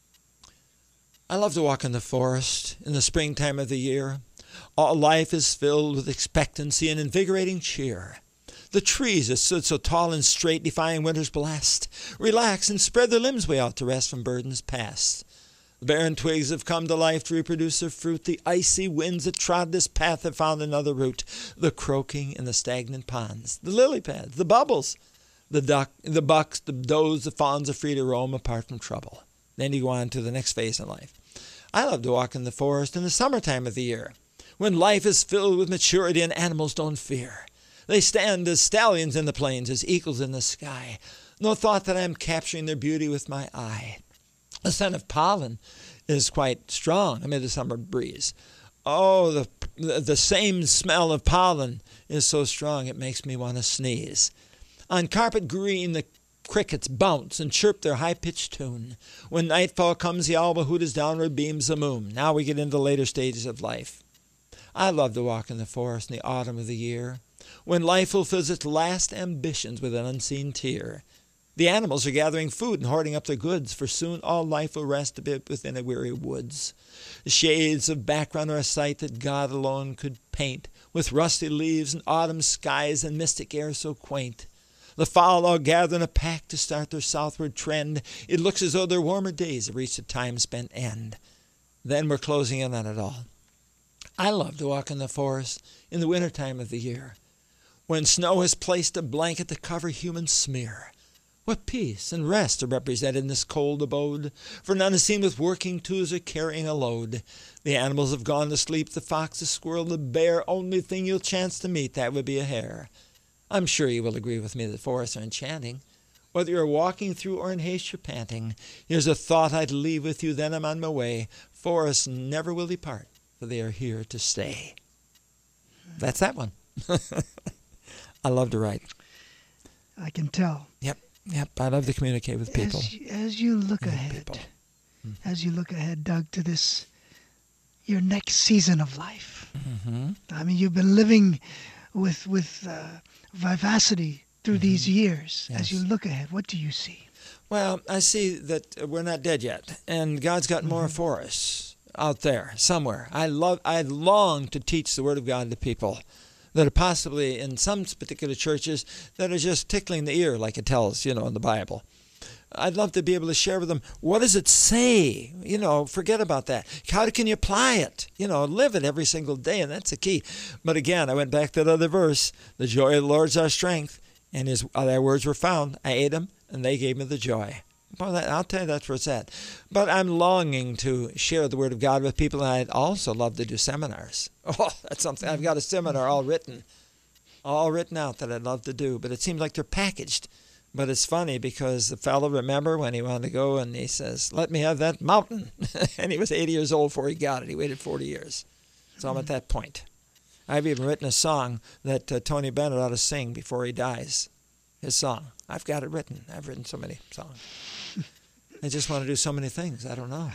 I love to walk in the forest in the springtime of the year. All life is filled with expectancy and invigorating cheer. The trees that stood so tall and straight, defying winter's blast, relax and spread their limbs way out to rest from burdens past. The barren twigs have come to life to reproduce their fruit. The icy winds that trod this path have found another route. The croaking in the stagnant ponds, the lily pads, the bubbles, the duck, the bucks, the does, the fawns are free to roam apart from trouble. Then you go on to the next phase in life. I love to walk in the forest in the summertime of the year, when life is filled with maturity and animals don't fear. They stand as stallions in the plains, as eagles in the sky. No thought that I am capturing their beauty with my eye. The scent of pollen is quite strong amid the summer breeze. Oh, the same smell of pollen is so strong it makes me want to sneeze. On carpet green the crickets bounce and chirp their high-pitched tune. When nightfall comes, the owl will hoot as downward beams the moon. Now we get into the later stages of life. I love to walk in the forest in the autumn of the year, when life fulfills its last ambitions with an unseen tear. The animals are gathering food and hoarding up their goods, for soon all life will rest a bit within a weary woods. The shades of background are a sight that God alone could paint, with rusty leaves and autumn skies and mystic air so quaint. The fowl all gather in a pack to start their southward trend. It looks as though their warmer days have reached a time-spent end. Then we're closing in on it all. I love to walk in the forest in the winter time of the year, when snow has placed a blanket to cover human smear. What peace and rest are represented in this cold abode, for none is seen with working tools or carrying a load. The animals have gone to sleep, the fox, the squirrel, the bear. Only thing you'll chance to meet, that would be a hare. I'm sure you will agree with me that forests are enchanting. Whether you're walking through or in haste you're panting, here's a thought I'd leave with you, then I'm on my way. Forests never will depart, for they are here to stay. That's that one. I love to write. I can tell. Yep. I love to communicate with people. As you look ahead, Doug, to this, your next season of life. Mm-hmm. I mean, you've been living with vivacity through these years. Yes. As you look ahead, what do you see? Well, I see that we're not dead yet, and God's got more for us out there somewhere. I long to teach the Word of God to people that are possibly in some particular churches that are just tickling the ear, like it tells, in the Bible. I'd love to be able to share with them, what does it say? Forget about that. How can you apply it? Live it every single day, and that's the key. But again, I went back to the other verse, the joy of the Lord is our strength, and their words were found. I ate them, and they gave me the joy. Well, I'll tell you that's where it's at. But I'm longing to share the Word of God with people, and I'd also love to do seminars. Oh, that's something. I've got a seminar all written out that I'd love to do, but it seems like they're packaged But it's funny because the fellow, remember when he wanted to go and he says, let me have that mountain. And he was 80 years old before he got it. He waited 40 years. So I'm at that point. I've even written a song that Tony Bennett ought to sing before he dies. His song. I've got it written. I've written so many songs. I just want to do so many things. I don't know.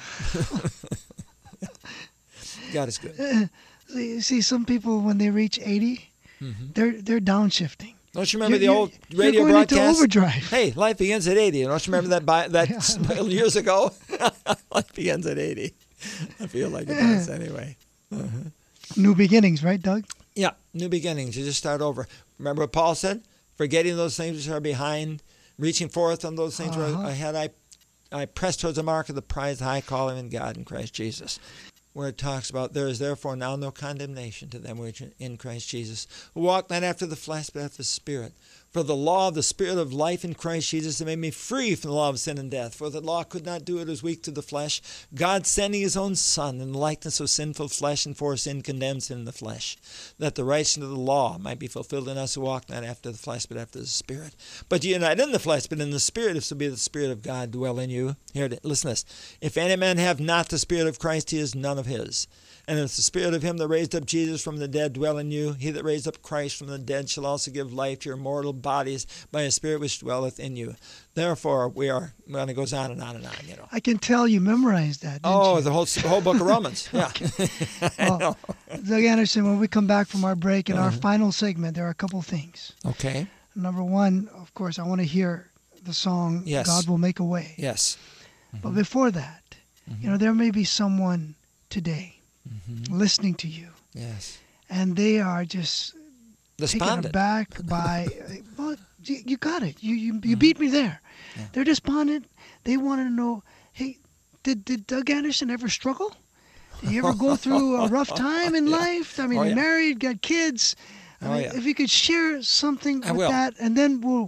God is good. See, some people, when they reach 80, they're downshifting. Don't you remember the old radio you're going broadcast? Into overdrive. Hey, life begins at 80. Don't you remember that years ago? Life begins at 80. I feel like it does anyway. New beginnings, right, Doug? Yeah, new beginnings. You just start over. Remember what Paul said? Forgetting those things which are behind, reaching forth on those things which are ahead. I press towards the mark of the prize, high calling in God in Christ Jesus. Where it talks about, there is therefore now no condemnation to them which are in Christ Jesus, who walk not after the flesh, but after the Spirit. For the law of the Spirit of life in Christ Jesus has made me free from the law of sin and death. For the law could not do it, was weak to the flesh. God sending his own Son in the likeness of sinful flesh, and for sin condemned sin in the flesh, that the righteousness of the law might be fulfilled in us who walk not after the flesh, but after the Spirit. But ye are not in the flesh, but in the Spirit, if so be the Spirit of God dwell in you. Here, listen to this. If any man have not the Spirit of Christ, he is none of his. And if the Spirit of him that raised up Jesus from the dead dwell in you, he that raised up Christ from the dead shall also give life to your mortal bodies by his Spirit which dwelleth in you. Therefore, when it goes on and on and on, you know. I can tell you memorized that, didn't you? The whole book of Romans, yeah. Well, Doug Anderson, when we come back from our break in our final segment, there are a couple things. Okay. Number one, of course, I want to hear the song, God Will Make a Way. Yes. But before that, there may be someone today listening to you. Yes. And they are just despondent. Taken aback by, well, you got it. You beat me there. Yeah. They're despondent. They want to know, hey, did Doug Anderson ever struggle? Did he ever go through a rough time in life? I mean, married, got kids. I mean, if you could share something with that, and then we'll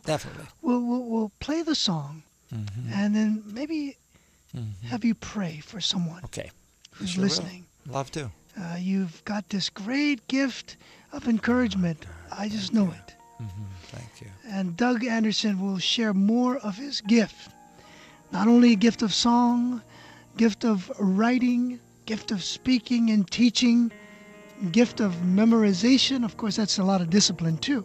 play the song, and then maybe have you pray for someone who's listening. Love to. You've got this great gift of encouragement. I just know it. Thank you. And Doug Anderson will share more of his gift. Not only a gift of song, gift of writing, gift of speaking and teaching, gift of memorization. Of course, that's a lot of discipline too.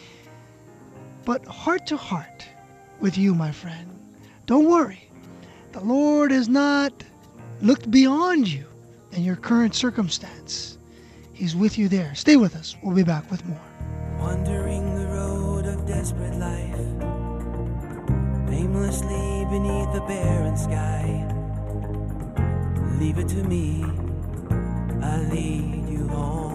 But heart to heart with you, my friend. Don't worry. The Lord has not looked beyond you and your current circumstance. He's with you there. Stay with us. We'll be back with more. Wandering the road of desperate life, aimlessly beneath the barren sky. Leave it to me, I'll lead you home.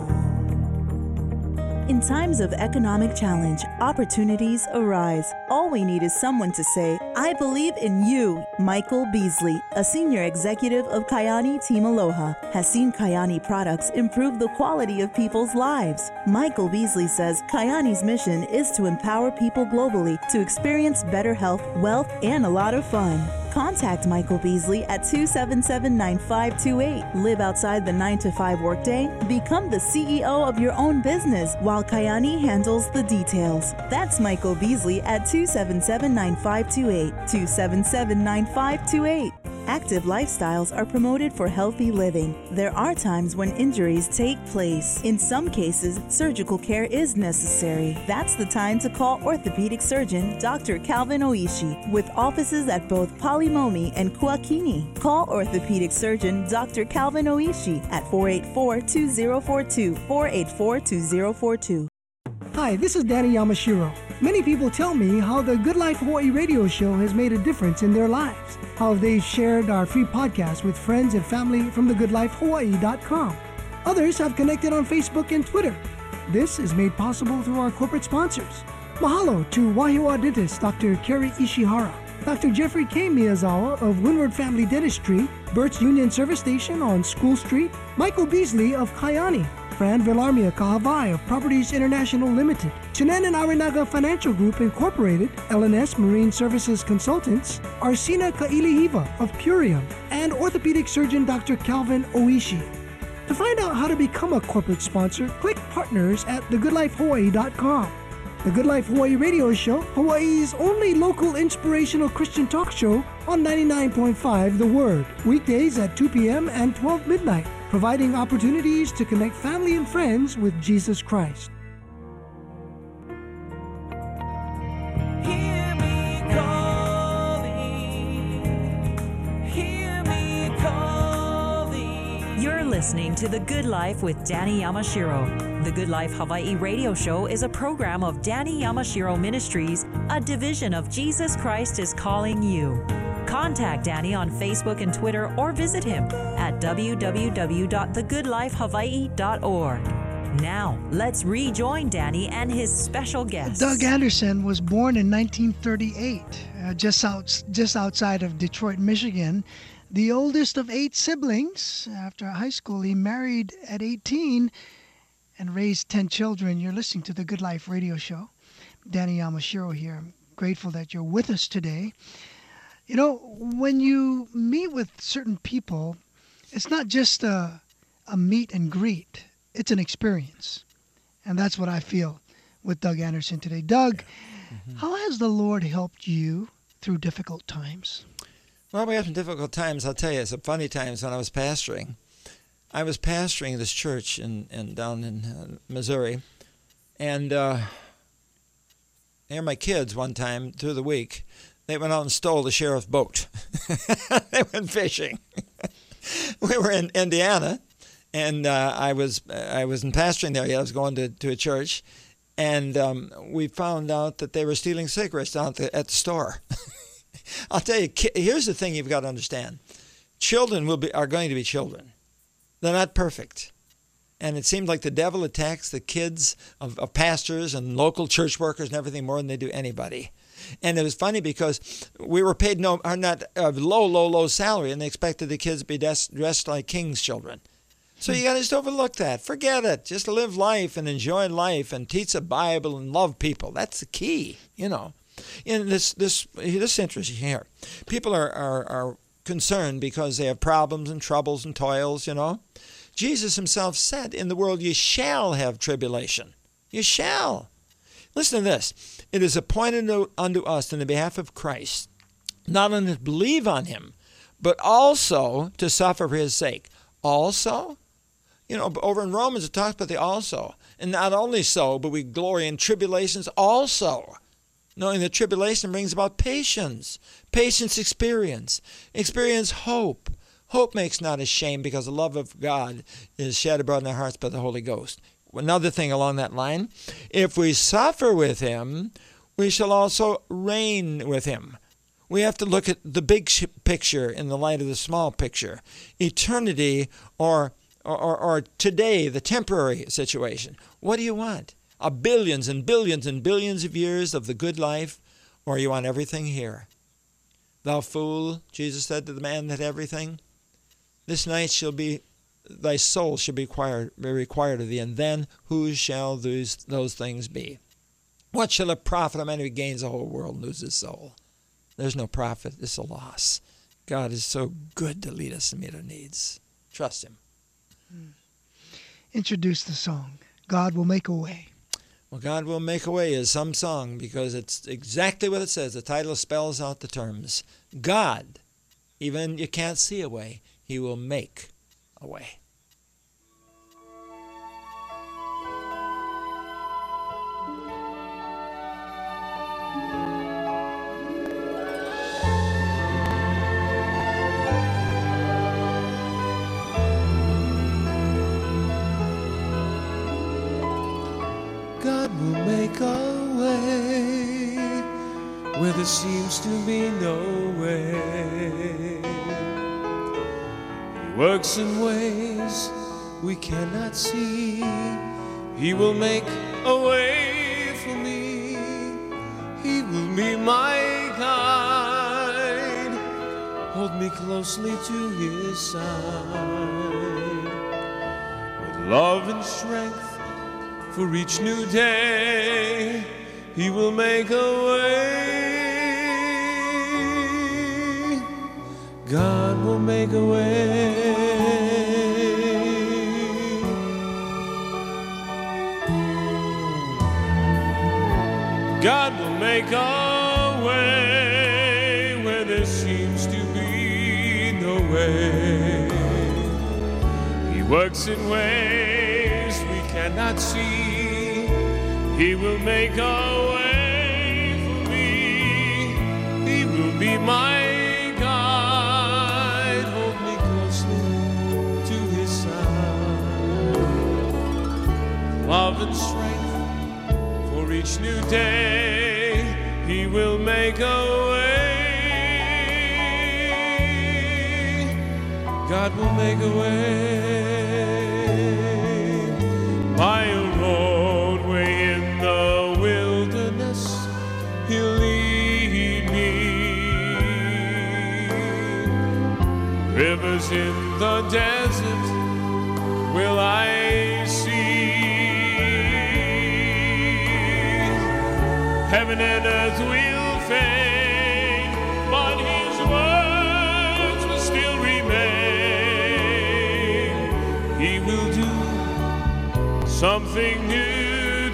In times of economic challenge, opportunities arise. All we need is someone to say, I believe in you. Michael Beasley, a senior executive of Kayani Team Aloha, has seen Kayani products improve the quality of people's lives. Michael Beasley says Kayani's mission is to empower people globally to experience better health, wealth, and a lot of fun. Contact Michael Beasley at 277-9528. Live outside the 9-to-5 workday. Become the CEO of your own business while Kayani handles the details. That's Michael Beasley at 277-9528. 277-9528. Active lifestyles are promoted for healthy living. There are times when injuries take place. In some cases, surgical care is necessary. That's the time to call orthopedic surgeon Dr. Calvin Oishi, with offices at both Palimomi and Kuakini. Call orthopedic surgeon Dr. Calvin Oishi at 484-2042, 484-2042. Hi, this is Danny Yamashiro. Many people tell me how the Good Life Hawaii radio show has made a difference in their lives, how they've shared our free podcast with friends and family from thegoodlifehawaii.com. Others have connected on Facebook and Twitter. This is made possible through our corporate sponsors. Mahalo to Wahiawa dentist Dr. Kerry Ishihara, Dr. Jeffrey K. Miyazawa of Windward Family Dentistry, Burt's Union Service Station on School Street, Michael Beasley of Kayani, Fran Villarmia Kahavai of Properties International Limited, Chinan and Arinaga Financial Group Incorporated, LNS Marine Services Consultants, Arsina Kailihiva of Purium, and orthopedic surgeon Dr. Calvin Oishi. To find out how to become a corporate sponsor, click Partners at thegoodlifehawaii.com. The Good Life Hawaii Radio Show, Hawaii's only local inspirational Christian talk show on 99.5 The Word, weekdays at 2 p.m. and 12 midnight, providing opportunities to connect family and friends with Jesus Christ. Hear me calling. Hear me calling. You're listening to The Good Life with Danny Yamashiro. The Good Life Hawaii Radio Show is a program of Danny Yamashiro Ministries, a division of Jesus Christ is Calling You. Contact Danny on Facebook and Twitter or visit him at www.thegoodlifehawaii.org. Now, let's rejoin Danny and his special guest. Doug Anderson was born in 1938, just outside of Detroit, Michigan. The oldest of 8 siblings. After high school, he married at 18 and raised 10 children. You're listening to the Good Life Radio Show. Danny Yamashiro here. I'm grateful that you're with us today. You know, when you meet with certain people, it's not just a meet and greet. It's an experience. And that's what I feel with Doug Anderson today. Doug, how has the Lord helped you through difficult times? Well, we have some difficult times. I'll tell you, some funny times when I was pastoring. I was pastoring this church down in Missouri, and here my kids one time through the week, they went out and stole the sheriff's boat. They went fishing. We were in Indiana, and I was in pastoring there. I was going to a church, and we found out that they were stealing cigarettes down at the store. I'll tell you, here's the thing you've got to understand: children are going to be children. They're not perfect. And it seems like the devil attacks the kids of pastors and local church workers and everything more than they do anybody. And it was funny because we were paid low salary, and they expected the kids to be dressed like king's children. So you got to just overlook that. Forget it. Just live life and enjoy life and teach the Bible and love people. That's the key, you know. In this interesting here. People are concerned because they have problems and troubles and toils, you know. Jesus himself said, in the world you shall have tribulation. You shall. Listen to this. It is appointed unto us in the behalf of Christ, not only to believe on him, but also to suffer for his sake. Also, you know, over in Romans it talks about the also. And not only so, but we glory in tribulations also, knowing that tribulation brings about patience. Patience experience hope. Hope makes not ashamed, because the love of God is shed abroad in our hearts by the Holy Ghost. Another thing along that line, if we suffer with him, we shall also reign with him. We have to look at the big picture in the light of the small picture. Eternity or today, the temporary situation. What do you want? Billions and billions and billions of years of the good life, or you want everything here? Thou fool, Jesus said to the man that had everything, this night thy soul shall be required of thee, and then whose shall those things be? What shall it profit a man who gains the whole world and loses his soul? There's no profit, it's a loss. God is so good to lead us and meet our needs. Trust him. Introduce the song, God Will Make a Way. Well, God Will Make a Way is some song, because it's exactly what it says. The title spells out the terms. God, even you can't see a way, he will make a way. God will make a way where there seems to be no way. He works in ways we cannot see. He will make a way for me. He will be my guide, hold me closely to his side, with love and strength for each new day. He will make a way. God will make a way. make a way where there seems to be no way. He works in ways we cannot see. He will make a way for me. He will be my guide. Hold me closely to his side. Love and strength for each new day. He will make a way. God will make a way. By a roadway in the wilderness, he'll lead me. Rivers in the desert will I see. Heaven and earth will fade, but his words will still remain. He will do something new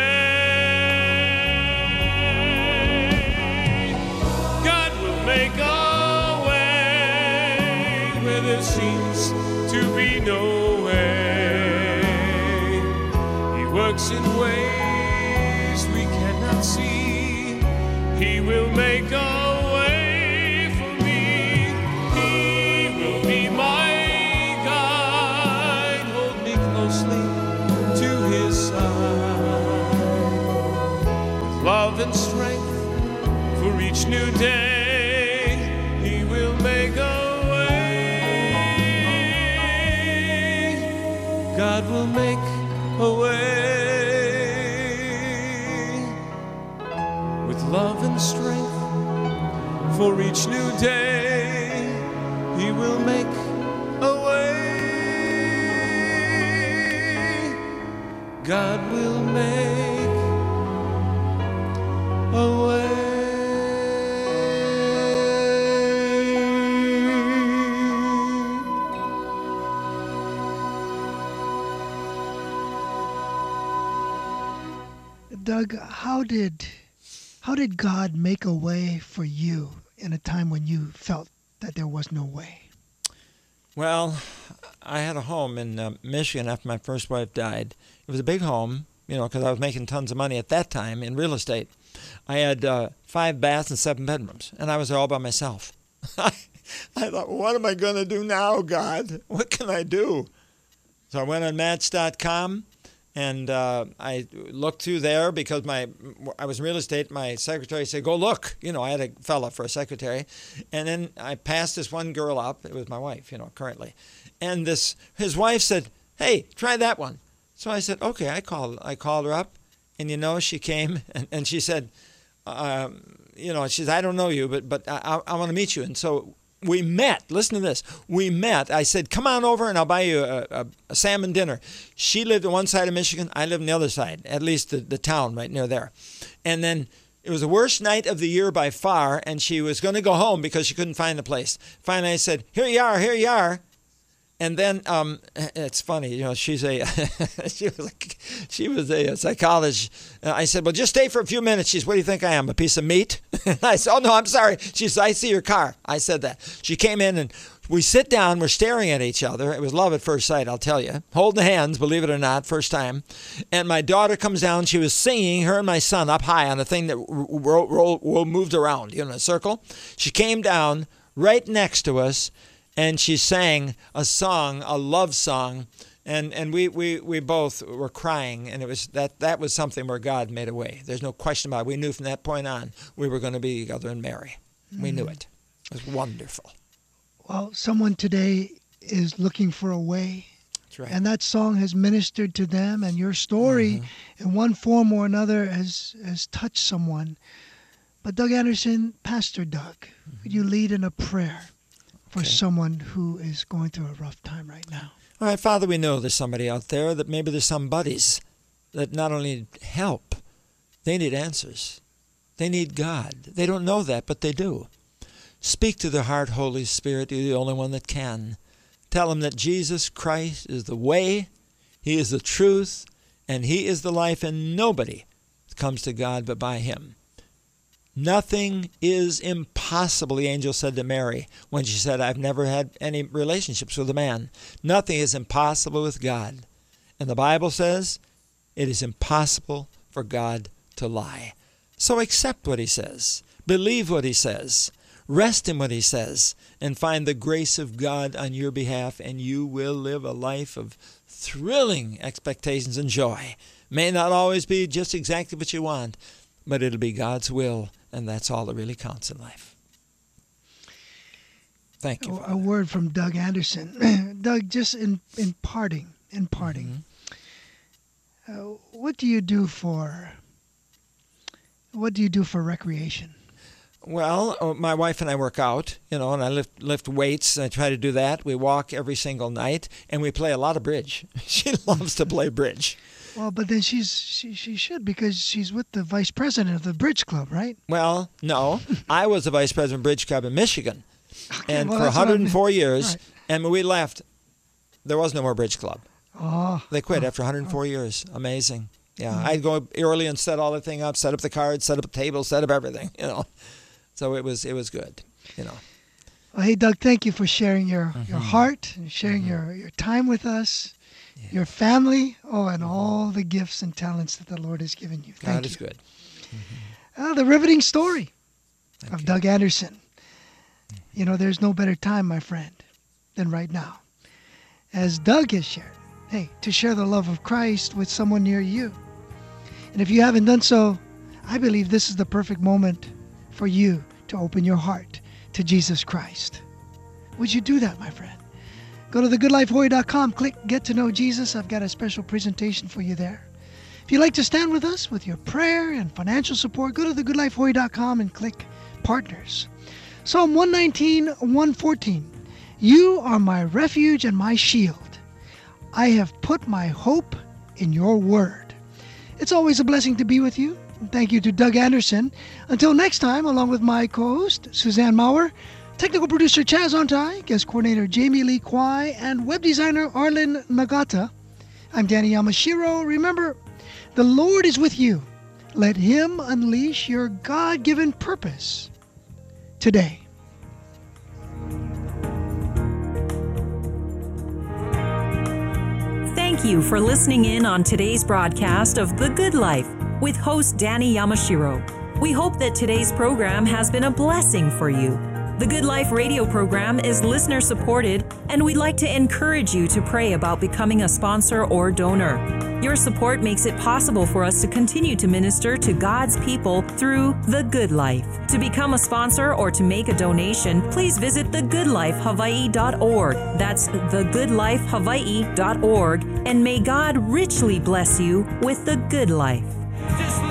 today. God will make a way where there seems to be no way. He works in ways we cannot see. He will make a way for me. He will be my guide. Hold me closely to his side. With love and strength for each new day, he will make a way. God will make a way. With love and strength for each new day, he will make a way. God will make a way. Doug, how did God make a way for you in a time when you felt that there was no way? Well, I had a home in Michigan after my first wife died. It was a big home, because I was making tons of money at that time in real estate. I had 5 baths and 7 bedrooms, and I was there all by myself. I thought, what am I going to do now, God? What can I do? So I went on Match.com. And I looked through there because I was in real estate. My secretary said, go look. I had a fella for a secretary. And then I passed this one girl up. It was my wife, currently. And his wife said, hey, try that one. So I said, okay. I called her up. And, she came and she said, she said, I don't know you, but I want to meet you. And so we met. Listen to this. We met. I said, come on over and I'll buy you a salmon dinner. She lived on one side of Michigan. I lived on the other side, at least the town right near there. And then it was the worst night of the year by far, and she was going to go home because she couldn't find the place. Finally, I said, here you are. And then it's funny, she's she was a psychologist. I said, well, just stay for a few minutes. She said, what do you think I am, a piece of meat? I said, oh, no, I'm sorry. She said, I see your car. I said that. She came in and we sit down. We're staring at each other. It was love at first sight, I'll tell you. Holding hands, believe it or not, first time. And my daughter comes down. She was singing, her and my son, up high on a thing that moved around, in a circle. She came down right next to us. And she sang a song, a love song, and we both were crying, and it was that was something where God made a way. There's no question about it. We knew from that point on we were going to be together and marry. We knew it. It was wonderful. Well, someone today is looking for a way. That's right. And that song has ministered to them, and your story in one form or another has touched someone. But Doug Anderson, Pastor Doug, would you lead in a prayer for someone who is going through a rough time right now? All right, Father, we know there's somebody out there that maybe there's some buddies that not only need help, they need answers. They need God. They don't know that, but they do. Speak to their heart, Holy Spirit. You're the only one that can. Tell them that Jesus Christ is the way, He is the truth, and He is the life, and nobody comes to God but by Him. Nothing is impossible, the angel said to Mary when she said, I've never had any relationships with a man. Nothing is impossible with God. And the Bible says it is impossible for God to lie. So accept what he says. Believe what he says. Rest in what he says. And find the grace of God on your behalf, and you will live a life of thrilling expectations and joy. May not always be just exactly what you want, but it'll be God's will, and that's all that really counts in life. Thank you. A word from Doug Anderson. Doug, just in parting, what do you do for recreation? Well, my wife and I work out, and I lift weights. I try to do that. We walk every single night, and we play a lot of bridge. She loves to play bridge. Well, but then she should, because she's with the vice president of the bridge club, right? Well, no. I was the vice president of Bridge Club in Michigan, and well, for 104 years, right. And when we left, there was no more bridge club. Oh. They quit after 104 years. Amazing. Yeah, I'd go early and set all the thing up, set up the cards, set up the table, set up everything, So it was good, Well, hey, Doug, thank you for sharing your heart and sharing your time with us, your family, and all the gifts and talents that the Lord has given you. Thank God you. is good. The riveting story of Doug Anderson. There's no better time, my friend, than right now. As Doug has shared, to share the love of Christ with someone near you. And if you haven't done so, I believe this is the perfect moment for you to open your heart to Jesus Christ. Would you do that, my friend? Go to thegoodlifehawaii.com, click Get to Know Jesus. I've got a special presentation for you there. If you'd like to stand with us with your prayer and financial support, go to thegoodlifehawaii.com and click Partners. Psalm 119, 114. You are my refuge and my shield. I have put my hope in your word. It's always a blessing to be with you. Thank you to Doug Anderson. Until next time, along with my co-host, Suzanne Maurer, technical producer Chaz Ontai, guest coordinator Jamie Lee Kwai, and web designer Arlen Nagata, I'm Danny Yamashiro. Remember, the Lord is with you. Let him unleash your God-given purpose today. Thank you for listening in on today's broadcast of The Good Life with host Danny Yamashiro. We hope that today's program has been a blessing for you. The Good Life radio program is listener supported, and we'd like to encourage you to pray about becoming a sponsor or donor. Your support makes it possible for us to continue to minister to God's people through The Good Life. To become a sponsor or to make a donation, please visit thegoodlifehawaii.org. That's thegoodlifehawaii.org, and may God richly bless you with the good life. Just